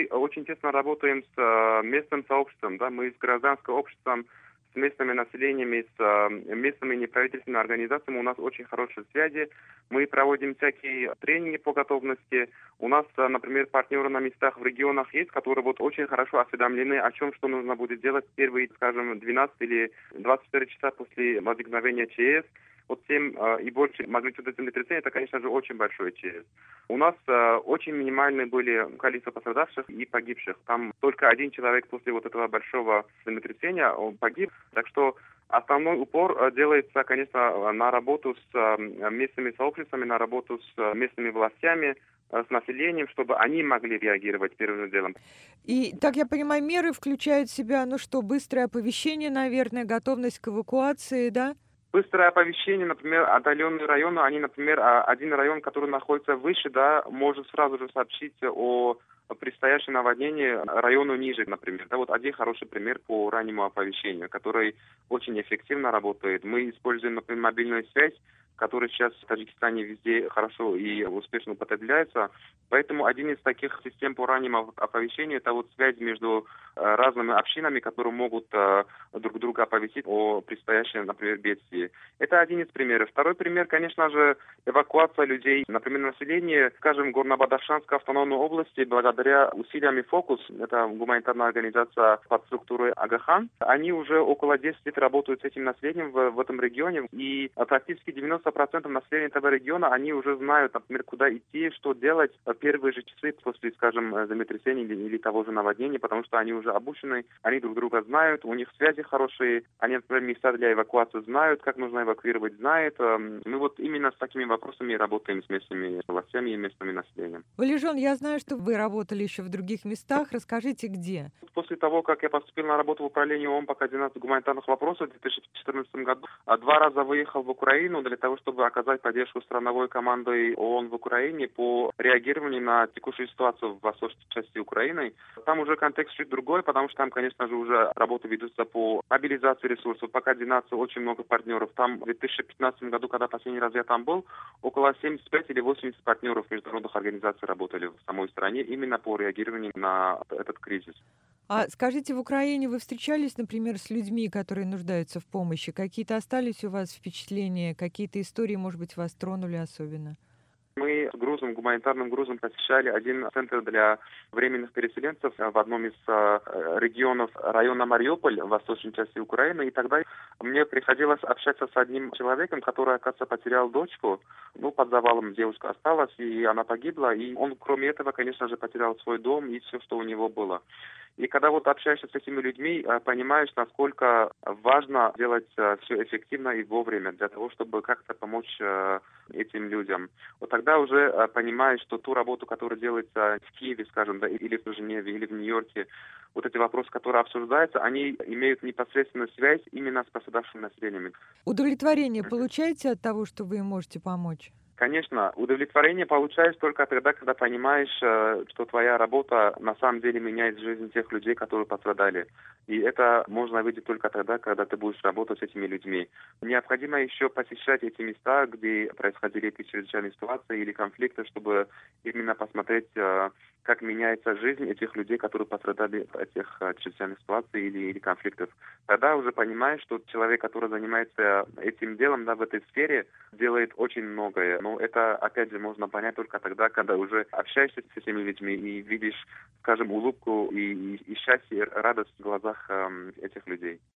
мы очень тесно работаем с местным сообществом, да, мы с гражданским обществом, с местными населениями, с местными неправительственными организациями. У нас очень хорошие связи. Мы проводим всякие тренинги по готовности. У нас, например, партнеры на местах в регионах есть, которые вот очень хорошо осведомлены о чем, что нужно будет делать в первые, скажем, 12 или 24 часа после возникновения ЧС. Вот 7 и больше магнитуда землетрясения, это, конечно же, очень большой ЧС. У нас очень минимальные были количество пострадавших и погибших. Там только один человек после вот этого большого землетрясения он погиб. Так что основной упор делается, конечно, на работу с местными сообществами, на работу с местными властями, с населением, чтобы они могли реагировать первым делом. И, так я понимаю, меры включают в себя, ну что, быстрое оповещение, наверное, готовность к эвакуации, да? Быстрое оповещение, например, отдаленные районы, они, например, один район, который находится выше, да, может сразу же сообщить о предстоящем наводнении району ниже, например. Да, вот один хороший пример по раннему оповещению, который очень эффективно работает. Мы используем, например, мобильную связь, которая сейчас в Таджикистане везде хорошо и успешно употребляется. Поэтому один из таких систем по раннему оповещению – это вот связь между разными общинами, которые могут друг друга оповестить о предстоящем, например, бедствии. Это один из примеров. Второй пример, конечно же, эвакуация людей. Например, население, скажем, Горно-Бадахшанской автономной области, благодаря усилиям «Фокус», это гуманитарная организация под структурой Агахан, они уже около 10 лет работают с этим населением в этом регионе, и практически 90% населения этого региона, они уже знают, например, куда идти, что делать в первые же часы после, скажем, землетрясения или того же наводнения, потому что они уже обучены, они друг друга знают, у них связи хорошие, они, например, места для эвакуации знают, как нужно эвакуировать, знают. Мы вот именно с такими вопросами работаем с местными властями и местным населением. Валежон, я знаю, что вы работали еще в других местах. Расскажите, где? После того, как я поступил на работу в управление ООН по координации гуманитарных вопросов в 2014 году, 2 раза выехал в Украину для того, чтобы оказать поддержку страновой командой ООН в Украине по реагированию на текущую ситуацию в восточной части Украины. Там уже контекст чуть другой, потому что там, конечно же, уже работы ведутся по мобилизации ресурсов, по координации очень много партнеров. Там в 2015 году, когда последний раз я там был, около 75 или 80 партнеров международных организаций работали в самой стране именно по реагированию на этот кризис. А скажите, в Украине вы встречались, например, с людьми, которые нуждаются в помощи? Какие-то остались у вас впечатления? Какие-то истории, может быть, вас тронули особенно? Мы с грузом, гуманитарным грузом посещали один центр для временных переселенцев в одном из регионов района Мариуполь в восточной части Украины. И тогда мне приходилось общаться с одним человеком, который, оказывается, потерял дочку. Ну, под завалом девушка осталась, и она погибла. И он, кроме этого, конечно же, потерял свой дом и все, что у него было. И когда вот общаешься с этими людьми, понимаешь, насколько важно делать все эффективно и вовремя для того, чтобы как-то помочь этим людям. Вот тогда уже понимаешь, что ту работу, которая делается в Киеве, скажем, да, или в Женеве, или в Нью-Йорке, вот эти вопросы, которые обсуждаются, они имеют непосредственную связь именно с пострадавшим населением. Удовлетворение получаете от того, что вы им можете помочь? Конечно, удовлетворение получаешь только тогда, когда понимаешь, что твоя работа на самом деле меняет жизнь тех людей, которые пострадали. И это можно видеть только тогда, когда ты будешь работать с этими людьми. Необходимо еще посещать эти места, где происходили эти чрезвычайные ситуации или конфликты, чтобы именно посмотреть, как меняется жизнь этих людей, которые пострадали от этих чрезвычайных ситуаций или конфликтов. Тогда уже понимаешь, что человек, который занимается этим делом, да, в этой сфере, делает очень многое. Но это, опять же, можно понять только тогда, когда уже общаешься с этими людьми и видишь, скажем, улыбку и счастье, и радость в глазах этих людей.